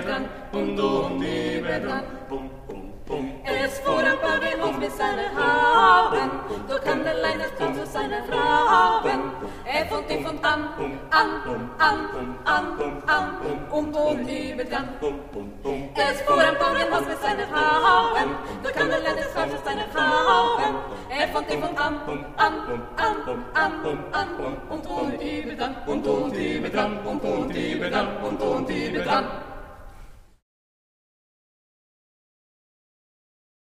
überdran, und überdran. Es fuhr ein paar den Hof mit seinen Haaren, dort kam der Leinersmann zu seiner Frauen. Von tief und an, und überdran. Es fuhr ein paar den Hof mit seinen Haaren, dort kam der Leinersmann zu seiner Frauen. Von tief und an, und überdran, und überdran, und überdran.